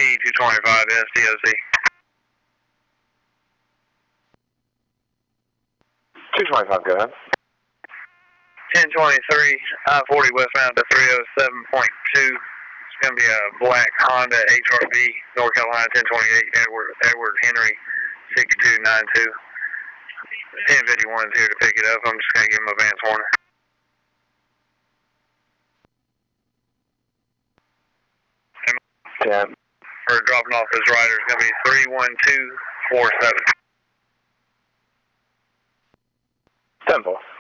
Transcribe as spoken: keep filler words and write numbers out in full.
two twenty-five S D O C. two twenty-five, go ahead. ten twenty-three, I forty westbound to three oh seven point two. It's going to be a black Honda H R V, North Carolina ten twenty-eight, Edward, Edward Henry six two nine two. ten fifty-one is here to pick it up. I'm just going to give him advance warning. Yeah. For dropping off his rider is going to be three one two four seven. Temple.